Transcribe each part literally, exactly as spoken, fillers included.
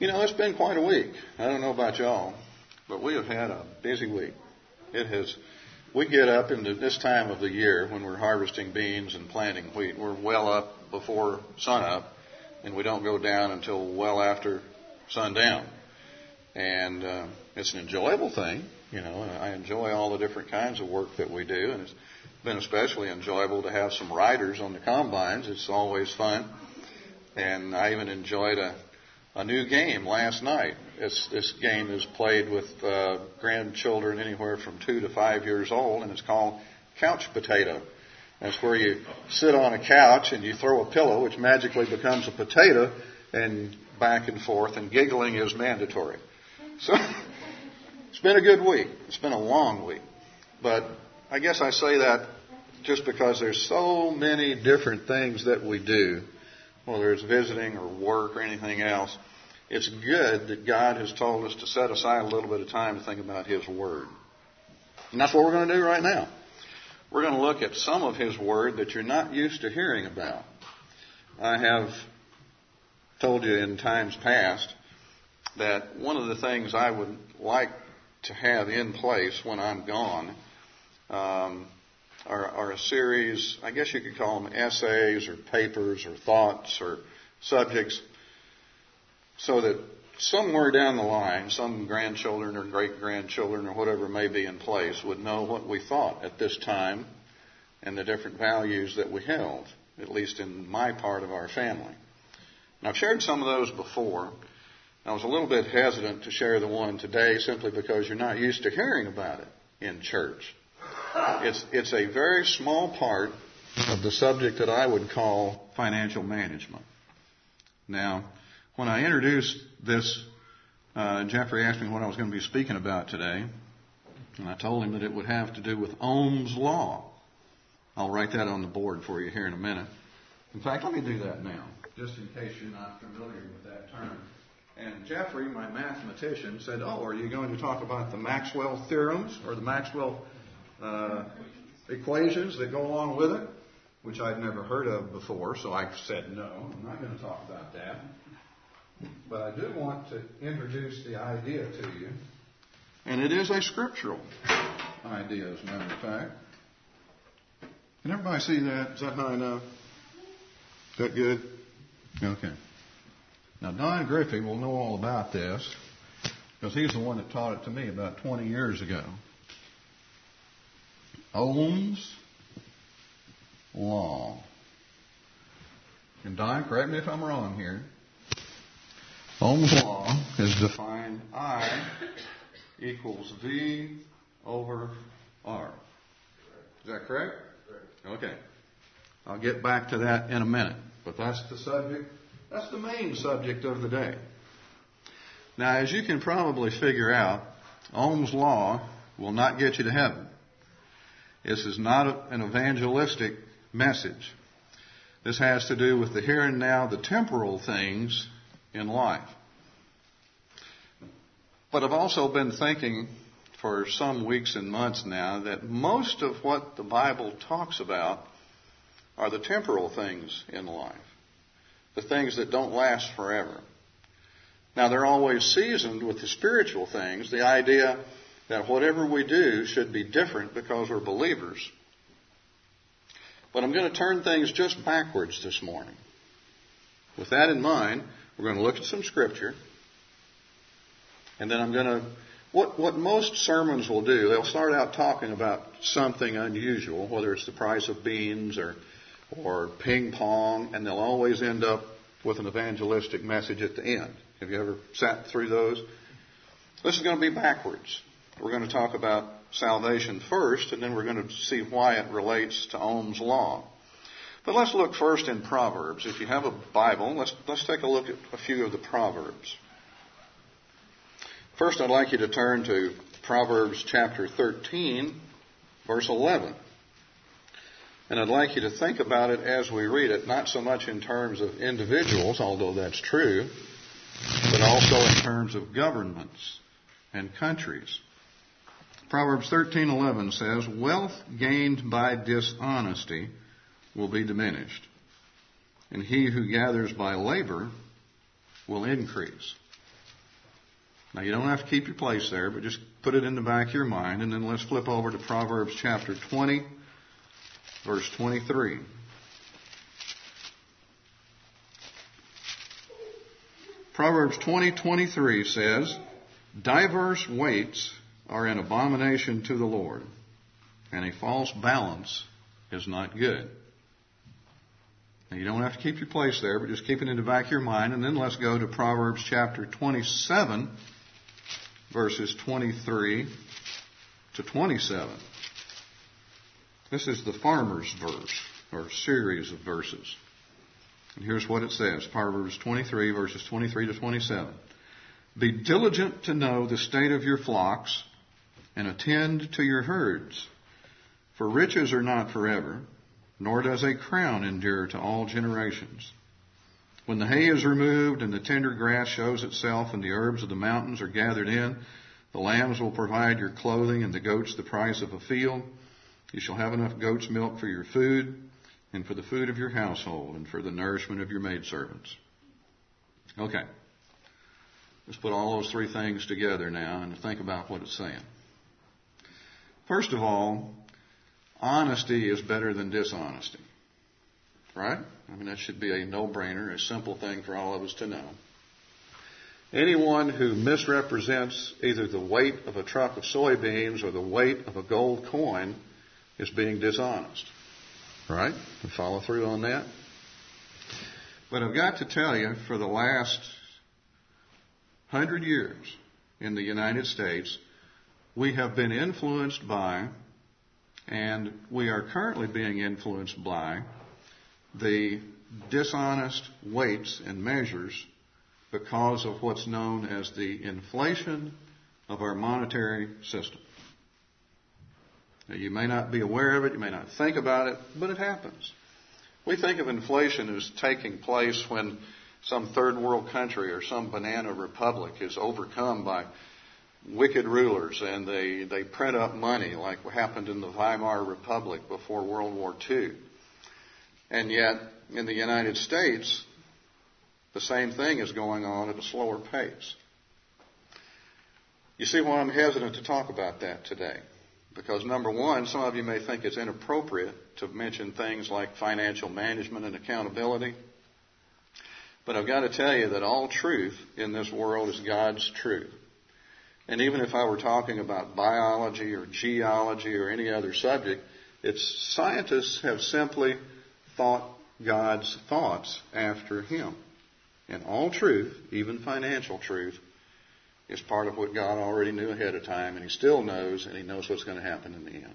You know, it's been quite a week. I don't know about y'all, but we have had a busy week. It has. We get up into this time of the year when we're harvesting beans and planting wheat. We're well up before sunup, and we don't go down until well after sundown. And uh, it's an enjoyable thing. You know, I enjoy all the different kinds of work that we do, and it's been especially enjoyable to have some riders on the combines. It's always fun. And I even enjoyed a A new game last night. It's, this game is played with uh, grandchildren anywhere from two to five years old, and it's called Couch Potato. That's where you sit on a couch and you throw a pillow, which magically becomes a potato, and back and forth, and giggling is mandatory. So it's been a good week. It's been a long week. But I guess I say that just because there's so many different things that we do, whether it's visiting or work or anything else. It's good that God has told us to set aside a little bit of time to think about His Word. And that's what we're going to do right now. We're going to look at some of His Word that you're not used to hearing about. I have told you in times past that one of the things I would like to have in place when I'm gone um, are, are a series, I guess you could call them essays or papers or thoughts or subjects, so that somewhere down the line, some grandchildren or great-grandchildren or whatever may be in place would know what we thought at this time and the different values that we held, at least in my part of our family. And I've shared some of those before. I was a little bit hesitant to share the one today simply because you're not used to hearing about it in church. It's, it's a very small part of the subject that I would call financial management. Now, when I introduced this, uh, Jeffrey asked me what I was going to be speaking about today, and I told him that it would have to do with Ohm's Law. I'll write that on the board for you here in a minute. In fact, let me do that now, just in case you're not familiar with that term. And Jeffrey, my mathematician, said, oh, are you going to talk about the Maxwell theorems or the Maxwell uh, equations that go along with it? Which I'd never heard of before, so I said no, I'm not going to talk about that. But I do want to introduce the idea to you. And it is a scriptural idea, as a matter of fact. Can everybody see that? Is that high enough? Is that good? Okay. Now, Don Griffey will know all about this because he's the one that taught it to me about twenty years ago. Ohm's Law. And Don, correct me if I'm wrong here. Ohm's Law is defined I equals V over R. Is that correct? Okay. I'll get back to that in a minute. But that's the subject. That's the main subject of the day. Now, as you can probably figure out, Ohm's Law will not get you to heaven. This is not an evangelistic message. This has to do with the here and now, the temporal things in life. But I've also been thinking for some weeks and months now that most of what the Bible talks about are the temporal things in life, the things that don't last forever. Now, they're always seasoned with the spiritual things, the idea that whatever we do should be different because we're believers. But I'm going to turn things just backwards this morning. With that in mind, we're going to look at some scripture. And then I'm going to, what, what most sermons will do, they'll start out talking about something unusual, whether it's the price of beans or, or ping pong, and they'll always end up with an evangelistic message at the end. Have you ever sat through those? This is going to be backwards. We're going to talk about salvation first, and then we're going to see why it relates to Ohm's Law. But let's look first in Proverbs. If you have a Bible, let's, let's take a look at a few of the Proverbs. First, I'd like you to turn to Proverbs chapter thirteen, verse eleven. And I'd like you to think about it as we read it, not so much in terms of individuals, although that's true, but also in terms of governments and countries. Proverbs thirteen eleven says, wealth gained by dishonesty will be diminished, and he who gathers by labor will increase. Now, you don't have to keep your place there, but just put it in the back of your mind. And then let's flip over to Proverbs chapter twenty, verse twenty-three. Proverbs twenty twenty-three says, "Diverse weights are an abomination to the Lord, and a false balance is not good." Now, you don't have to keep your place there, but just keep it in the back of your mind. And then let's go to Proverbs chapter twenty-seven, verses twenty-three to twenty-seven. This is the farmer's verse, or series of verses. And here's what it says, Proverbs twenty-three, verses twenty-three to twenty-seven. "Be diligent to know the state of your flocks, and attend to your herds. For riches are not forever, nor does a crown endure to all generations. When the hay is removed and the tender grass shows itself and the herbs of the mountains are gathered in, the lambs will provide your clothing and the goats the price of a field. You shall have enough goat's milk for your food and for the food of your household and for the nourishment of your maidservants." Okay. Let's put all those three things together now and think about what it's saying. First of all, honesty is better than dishonesty. Right? I mean, that should be a no-brainer, a simple thing for all of us to know. Anyone who misrepresents either the weight of a truck of soybeans or the weight of a gold coin is being dishonest. Right? We follow through on that. But I've got to tell you, for the last hundred years in the United States, we have been influenced by, and we are currently being influenced by, the dishonest weights and measures because of what's known as the inflation of our monetary system. Now, you may not be aware of it, you may not think about it, but it happens. We think of inflation as taking place when some third world country or some banana republic is overcome by wicked rulers and they, they print up money like what happened in the Weimar Republic before World War Two. And yet, in the United States, the same thing is going on at a slower pace. You see why I'm hesitant to talk about that today? Because number one, some of you may think it's inappropriate to mention things like financial management and accountability. But I've got to tell you that all truth in this world is God's truth. And even if I were talking about biology or geology or any other subject, it's scientists have simply thought God's thoughts after Him. And all truth, even financial truth, is part of what God already knew ahead of time, and He still knows, and He knows what's going to happen in the end.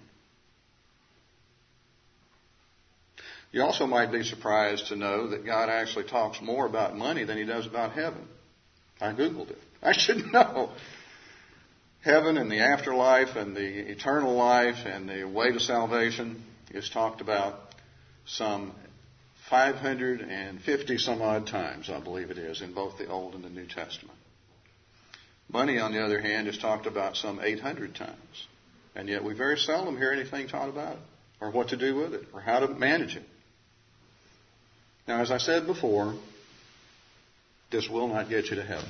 You also might be surprised to know that God actually talks more about money than He does about heaven. I Googled it. I should know. Heaven and the afterlife and the eternal life and the way to salvation is talked about some five hundred fifty some odd times, I believe it is, in both the Old and the New Testament. Money, on the other hand, is talked about some eight hundred times. And yet we very seldom hear anything taught about it, or what to do with it, or how to manage it. Now, as I said before, this will not get you to heaven.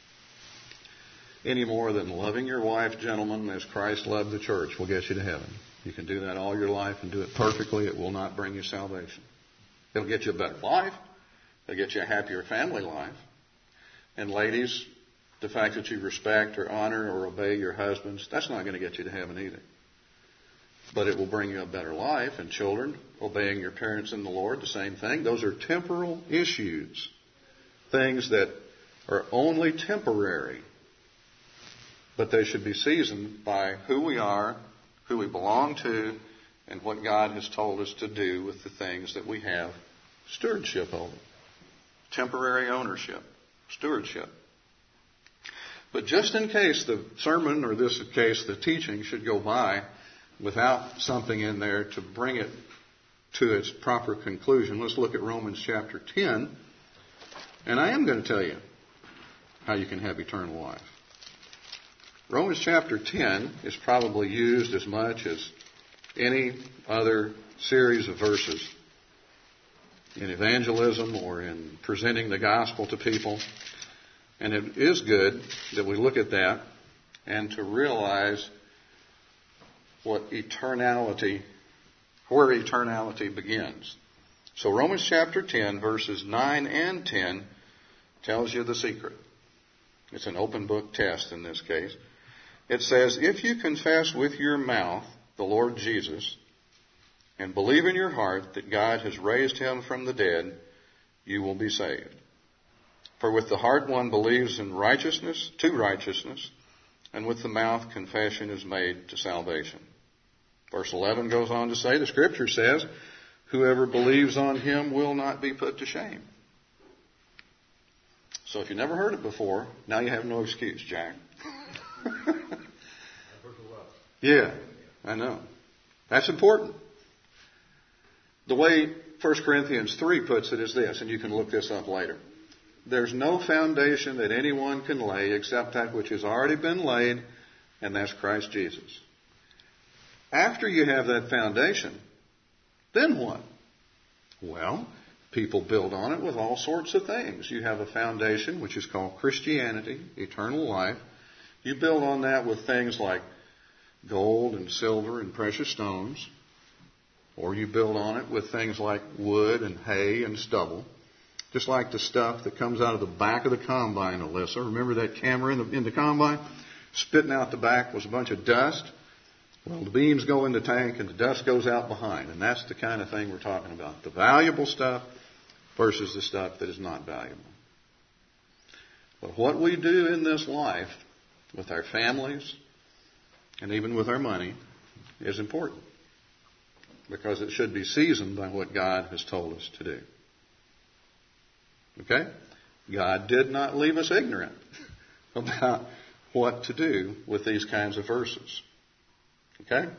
Any more than loving your wife, gentlemen, as Christ loved the church will get you to heaven. You can do that all your life and do it perfectly. It will not bring you salvation. It'll get you a better life. It'll get you a happier family life. And ladies, the fact that you respect or honor or obey your husbands, that's not going to get you to heaven either. But it will bring you a better life. And children, obeying your parents in the Lord, the same thing. Those are temporal issues. Things that are only temporary. But they should be seasoned by who we are, who we belong to, and what God has told us to do with the things that we have stewardship over. Temporary ownership. Stewardship. But just in case the sermon, or this case the teaching, should go by without something in there to bring it to its proper conclusion, let's look at Romans chapter ten. And I am going to tell you how you can have eternal life. Romans chapter ten is probably used as much as any other series of verses in evangelism or in presenting the gospel to people. And it is good that we look at that and to realize what eternality, where eternality begins. So Romans chapter ten, verses nine and ten tells you the secret. It's an open book test in this case. It says, if you confess with your mouth the Lord Jesus and believe in your heart that God has raised him from the dead, you will be saved. For with the heart one believes in righteousness, to righteousness, and with the mouth confession is made to salvation. Verse eleven goes on to say, the Scripture says, whoever believes on him will not be put to shame. So if you never heard it before, now you have no excuse, Jack. Yeah, I know. That's important. The way First Corinthians three puts it is this, and you can look this up later. There's no foundation that anyone can lay except that which has already been laid, and that's Christ Jesus. After you have that foundation, then what? Well, people build on it with all sorts of things. You have a foundation, which is called Christianity, eternal life. You build on that with things like gold and silver and precious stones. Or you build on it with things like wood and hay and stubble. Just like the stuff that comes out of the back of the combine, Alyssa. Remember that camera in the, in the combine? Spitting out the back was a bunch of dust. Well, the beams go in the tank and the dust goes out behind. And that's the kind of thing we're talking about. The valuable stuff versus the stuff that is not valuable. But what we do in this life with our families and even with our money is important. Because it should be seasoned by what God has told us to do. Okay? God did not leave us ignorant about what to do with these kinds of verses. Okay?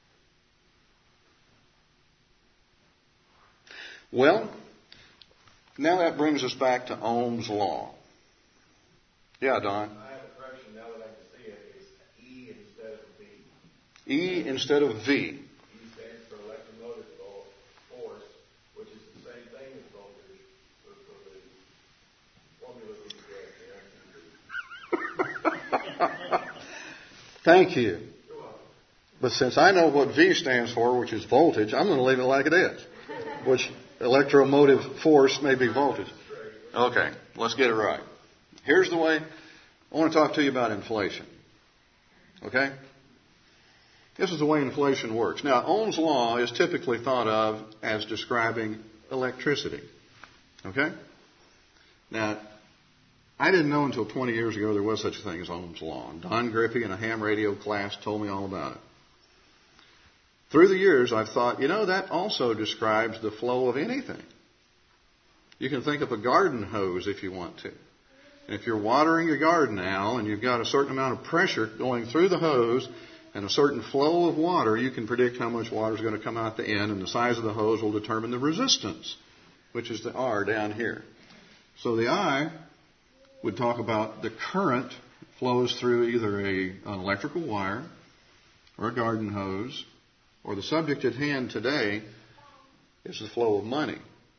Well, now that brings us back to Ohm's law. Yeah, Don? I have a correction now that I can see it. It's E instead of V. E instead of V. Thank you. But since I know what V stands for, which is voltage, I'm going to leave it like it is. Which electromotive force may be voltage. Okay, let's get it right. Here's the way. I want to talk to you about inflation. Okay? This is the way inflation works. Now, Ohm's law is typically thought of as describing electricity. Okay? Now, I didn't know until twenty years ago there was such a thing as Ohm's law. Don Griffey in a ham radio class told me all about it. Through the years, I've thought, you know, that also describes the flow of anything. You can think of a garden hose if you want to. And if you're watering your garden now and you've got a certain amount of pressure going through the hose and a certain flow of water, you can predict how much water is going to come out the end, and the size of the hose will determine the resistance, which is the R down here. So the I would talk about the current flows through either a, an electrical wire or a garden hose, or the subject at hand today is the flow of money.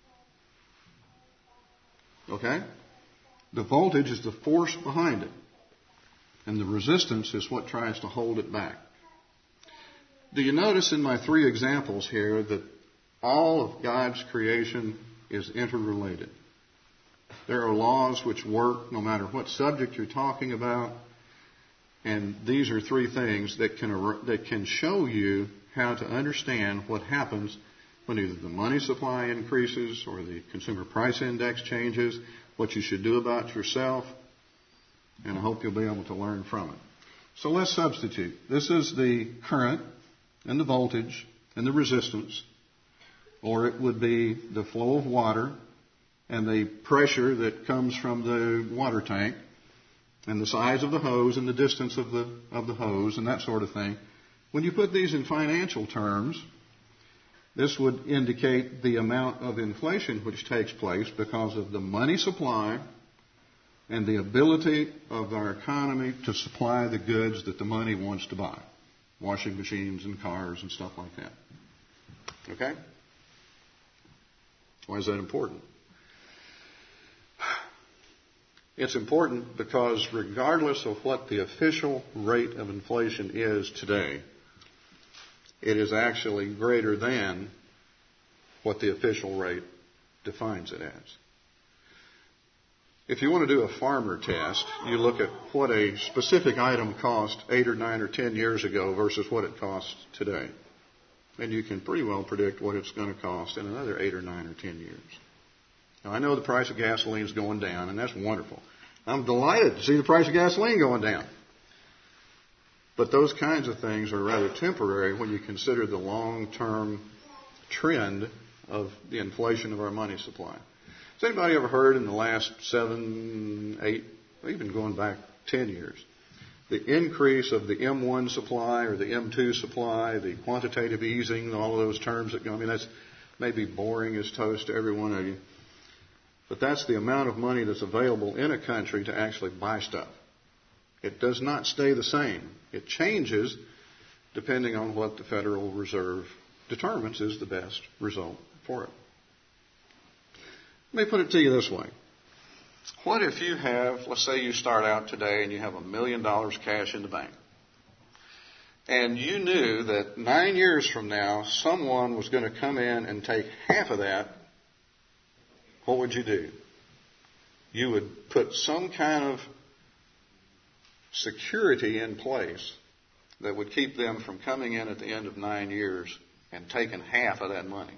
Okay? The voltage is the force behind it, and the resistance is what tries to hold it back. Do you notice in my three examples here that all of God's creation is interrelated? There are laws which work no matter what subject you're talking about. And these are three things that can, that can show you how to understand what happens when either the money supply increases or the consumer price index changes, what you should do about yourself. And I hope you'll be able to learn from it. So let's substitute. This is the current and the voltage and the resistance. Or it would be the flow of water and the pressure that comes from the water tank, and the size of the hose and the distance of the of the hose and that sort of thing. When you put these in financial terms, this would indicate the amount of inflation which takes place because of the money supply and the ability of our economy to supply the goods that the money wants to buy. Washing machines and cars and stuff like that. Okay? Why is that important? It's important because regardless of what the official rate of inflation is today, it is actually greater than what the official rate defines it as. If you want to do a farmer test, you look at what a specific item cost eight or nine or ten years ago versus what it costs today. And you can pretty well predict what it's going to cost in another eight or nine or ten years. Now, I know the price of gasoline is going down, and that's wonderful. I'm delighted to see the price of gasoline going down. But those kinds of things are rather temporary when you consider the long-term trend of the inflation of our money supply. Has anybody ever heard in the last seven, eight, even going back ten years, the increase of the M one supply or the M two supply, the quantitative easing, all of those terms that go, I mean, that's maybe boring as toast to every one of you. But that's the amount of money that's available in a country to actually buy stuff. It does not stay the same. It changes depending on what the Federal Reserve determines is the best result for it. Let me put it to you this way. What if you have, let's say you start out today and you have a million dollars cash in the bank. And you knew that nine years from now, someone was going to come in and take half of that. What would you do? You would put some kind of security in place that would keep them from coming in at the end of nine years and taking half of that money.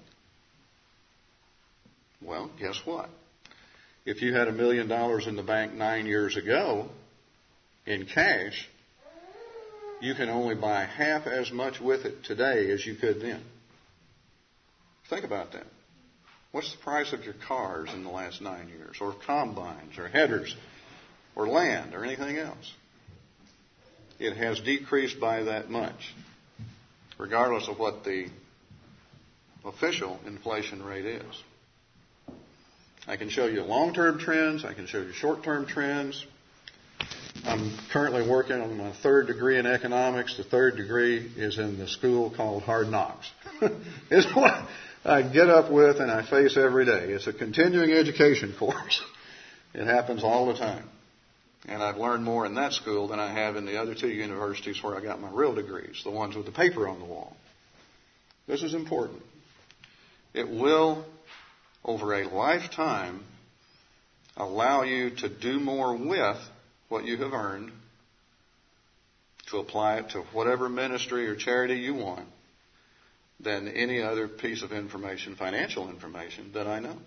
Well, guess what? If you had a million dollars in the bank nine years ago in cash, you can only buy half as much with it today as you could then. Think about that. What's the price of your cars in the last nine years, or combines, or headers, or land, or anything else? It has decreased by that much, regardless of what the official inflation rate is. I can show you long-term trends. I can show you short-term trends. I'm currently working on my third degree in economics. The third degree is in the school called Hard Knocks. It's what I get up with and I face every day. It's a continuing education course. It happens all the time. And I've learned more in that school than I have in the other two universities where I got my real degrees, the ones with the paper on the wall. This is important. It will, over a lifetime, allow you to do more with what you have earned, to apply it to whatever ministry or charity you want, than any other piece of information, financial information, that I know.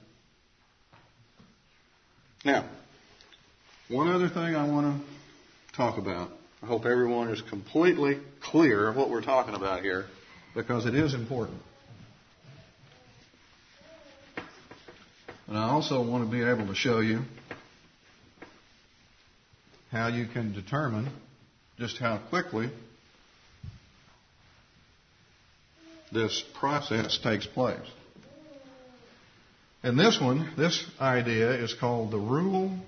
Now, one other thing I want to talk about. I hope everyone is completely clear of what we're talking about here, because it is important. And I also want to be able to show you how you can determine just how quickly this process takes place. And this one, this idea is called the Rule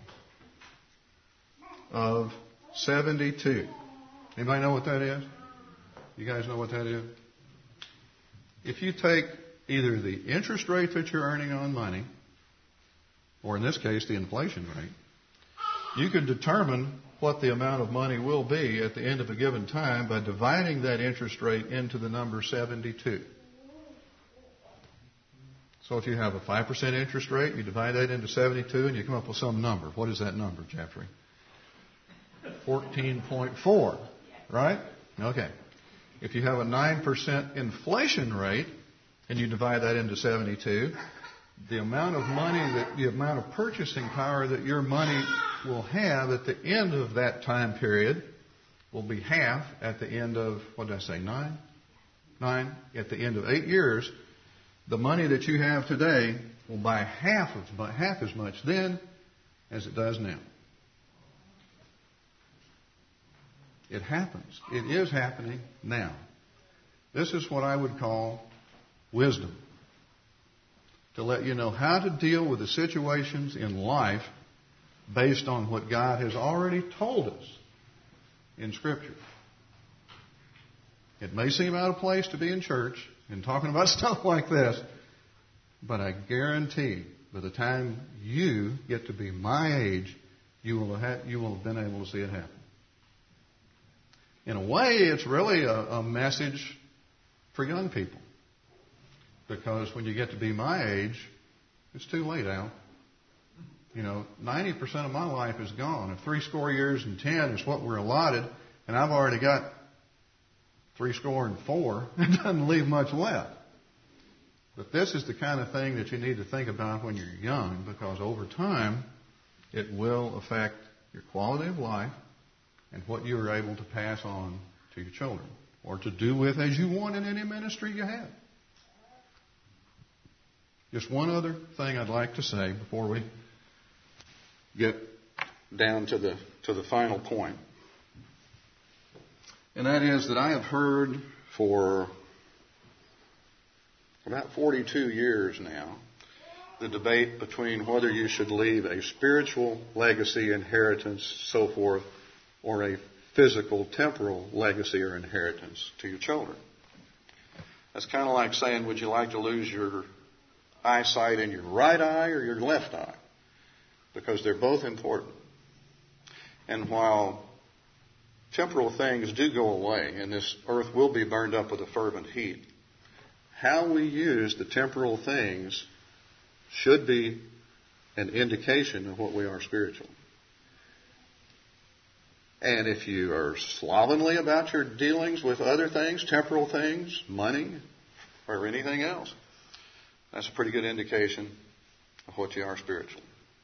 of seventy-two. Anybody know what that is? You guys know what that is? If you take either the interest rate that you're earning on money, or in this case, the inflation rate, you can determine what the amount of money will be at the end of a given time by dividing that interest rate into the number seventy-two. So if you have a five percent interest rate, you divide that into seventy-two and you come up with some number. What is that number, Jeffrey? fourteen point four, right? Okay. If you have a nine percent inflation rate and you divide that into seventy-two, the amount of money, that the amount of purchasing power that your money will have at the end of that time period will be half at the end of, what did I say, nine? Nine. At the end of eight years, the money that you have today will buy half of half as much then as it does now. It happens. It is happening now. This is what I would call wisdom. To let you know how to deal with the situations in life based on what God has already told us in Scripture. It may seem out of place to be in church and talking about stuff like this, but I guarantee by the time you get to be my age, you will have, you will have been able to see it happen. In a way, it's really a, a message for young people. Because when you get to be my age, it's too late, Al. You know, ninety percent of my life is gone. If three score years and ten is what we're allotted, and I've already got three score and four, it doesn't leave much left. But this is the kind of thing that you need to think about when you're young, because over time, it will affect your quality of life and what you're able to pass on to your children, or to do with as you want in any ministry you have. Just one other thing I'd like to say before we get down to the to the final point. And that is that I have heard for about forty-two years now the debate between whether you should leave a spiritual legacy, inheritance, so forth, or a physical, temporal legacy or inheritance to your children. That's kind of like saying, would you like to lose your eyesight in your right eye or your left eye? Because they're both important. And while temporal things do go away, and this earth will be burned up with a fervent heat, how we use the temporal things should be an indication of what we are spiritually. And if you are slovenly about your dealings with other things, temporal things, money, or anything else, that's a pretty good indication of what you are spiritually.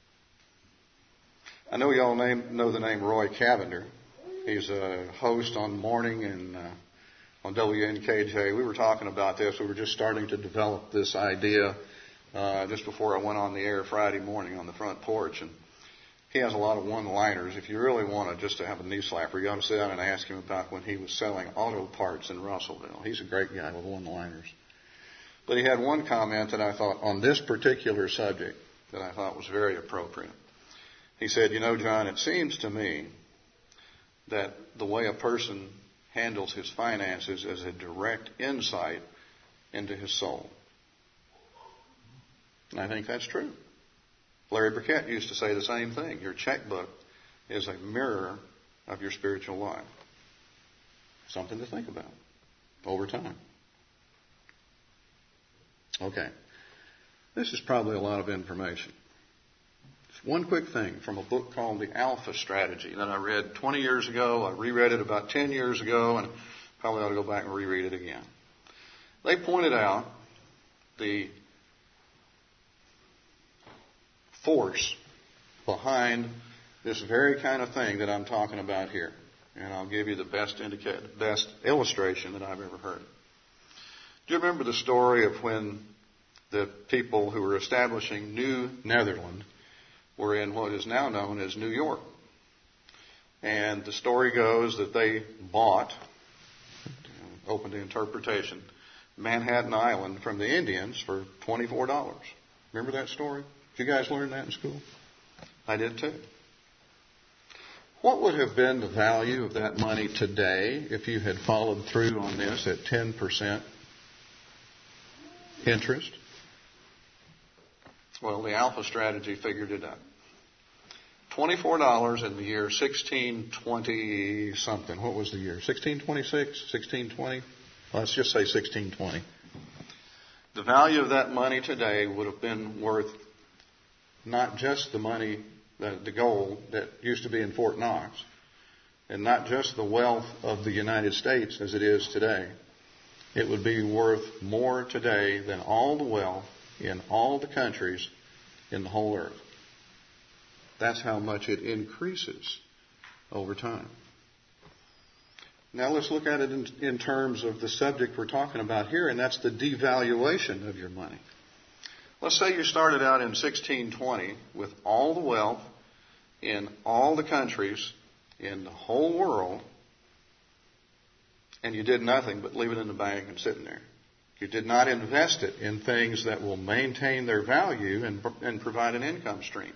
I know you all name, know the name Roy Cavender. He's a host on Morning and uh, on W N K J. We were talking about this. We were just starting to develop this idea uh, just before I went on the air Friday morning on the front porch. And he has a lot of one-liners. If you really want to just to have a knee slapper, you ought to sit down and ask him about when he was selling auto parts in Russellville. He's a great guy with one-liners. But he had one comment that I thought on this particular subject that I thought was very appropriate. He said, you know, John, it seems to me that the way a person handles his finances is a direct insight into his soul. And I think that's true. Larry Burkett used to say the same thing. Your checkbook is a mirror of your spiritual life. Something to think about over time. Okay. This is probably a lot of information. Just one quick thing from a book called The Alpha Strategy that I read twenty years ago. I reread it about ten years ago, and probably ought to go back and reread it again. They pointed out the force behind this very kind of thing that I'm talking about here. And I'll give you the best indica- best illustration that I've ever heard. Do you remember the story of when the people who were establishing New Netherland were in what is now known as New York? And the story goes that they bought, open to interpretation, Manhattan Island from the Indians for twenty-four dollars. Remember that story? Did you guys learn that in school? I did too. What would have been the value of that money today if you had followed through on this at ten percent interest? Well, the Alpha Strategy figured it out. twenty-four dollars in the year sixteen twenty something. What was the year? sixteen twenty-six? sixteen twenty? Let's just say sixteen twenty. The value of that money today would have been worth not just the money, the, the gold that used to be in Fort Knox, and not just the wealth of the United States as it is today. It would be worth more today than all the wealth in all the countries in the whole earth. That's how much it increases over time. Now let's look at it in, in terms of the subject we're talking about here, and that's the devaluation of your money. Let's say you started out in sixteen twenty with all the wealth in all the countries in the whole world, and you did nothing but leave it in the bank and sitting there. You did not invest it in things that will maintain their value and, and provide an income stream.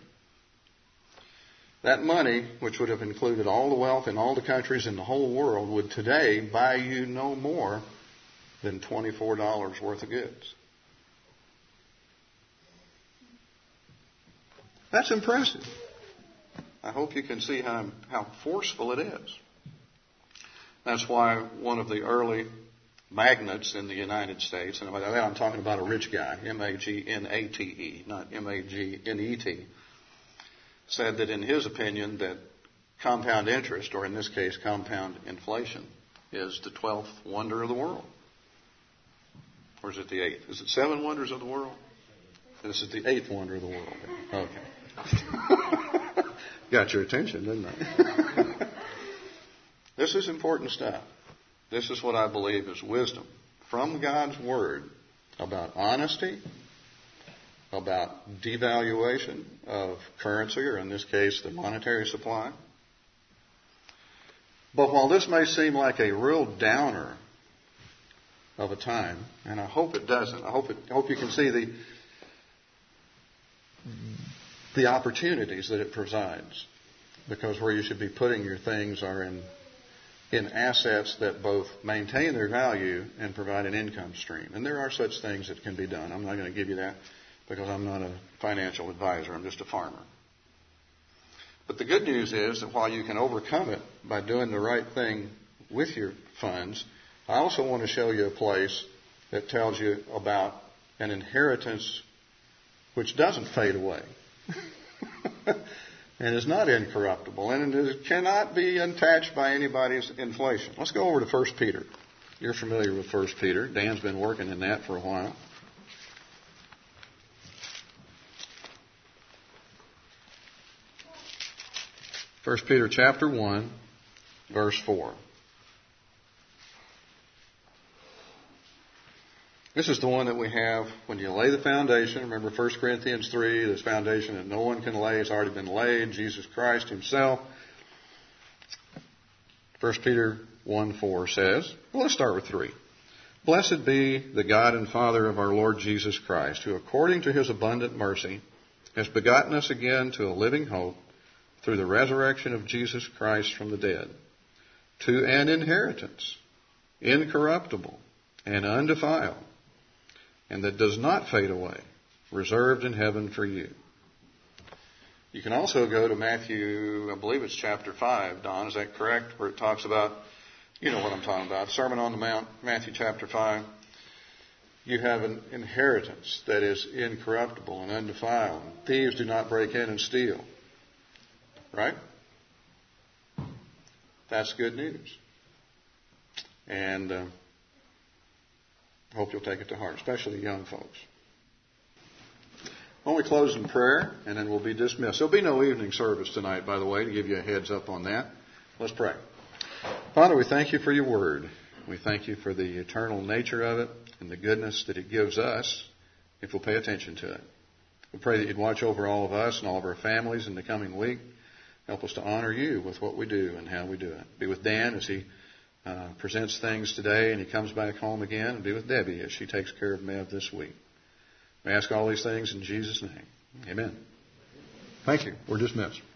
That money, which would have included all the wealth in all the countries in the whole world, would today buy you no more than twenty-four dollars worth of goods. That's impressive. I hope you can see how, how forceful it is. That's why one of the early magnates in the United States, and I'm talking about a rich guy, M A G N A T E, not M A G N E T, said that in his opinion that compound interest, or in this case compound inflation, is the twelfth wonder of the world. Or is it the eighth? Is it seven wonders of the world? This is the eighth wonder of the world. Okay. Got your attention, didn't I? This is important stuff. This is what I believe is wisdom from God's Word about honesty, about devaluation of currency, or in this case, the monetary supply. But while this may seem like a real downer of a time, and I hope it doesn't, I hope it, I hope you can see the the opportunities that it provides, because where you should be putting your things are in in assets that both maintain their value and provide an income stream. And there are such things that can be done. I'm not going to give you that because I'm not a financial advisor. I'm just a farmer. But the good news is that while you can overcome it by doing the right thing with your funds, I also want to show you a place that tells you about an inheritance which doesn't fade away and is not incorruptible, and it cannot be untouched by anybody's inflation. Let's go over to First Peter. You're familiar with First Peter. Dan's been working in that for a while. First Peter chapter one, verse four. This is the one that we have when you lay the foundation. Remember First Corinthians three, this foundation that no one can lay has already been laid, Jesus Christ himself. First Peter one four says, well, let's start with three. Blessed be the God and Father of our Lord Jesus Christ, who according to his abundant mercy has begotten us again to a living hope through the resurrection of Jesus Christ from the dead, to an inheritance incorruptible and undefiled, and that does not fade away, reserved in heaven for you. You can also go to Matthew, I believe it's chapter five, Don, is that correct? Where it talks about, you know what I'm talking about, Sermon on the Mount, Matthew chapter five. You have an inheritance that is incorruptible and undefiled. Thieves do not break in and steal. Right? That's good news. And uh, I hope you'll take it to heart, especially young folks. Why don't we close in prayer, and then we'll be dismissed. There'll be no evening service tonight, by the way, to give you a heads up on that. Let's pray. Father, we thank you for your word. We thank you for the eternal nature of it and the goodness that it gives us if we'll pay attention to it. We pray that you'd watch over all of us and all of our families in the coming week. Help us to honor you with what we do and how we do it. Be with Dan as he uh, presents things today and he comes back home again, and be with Debbie as she takes care of Mev this week. We ask all these things in Jesus' name. Amen. Thank you. We're dismissed.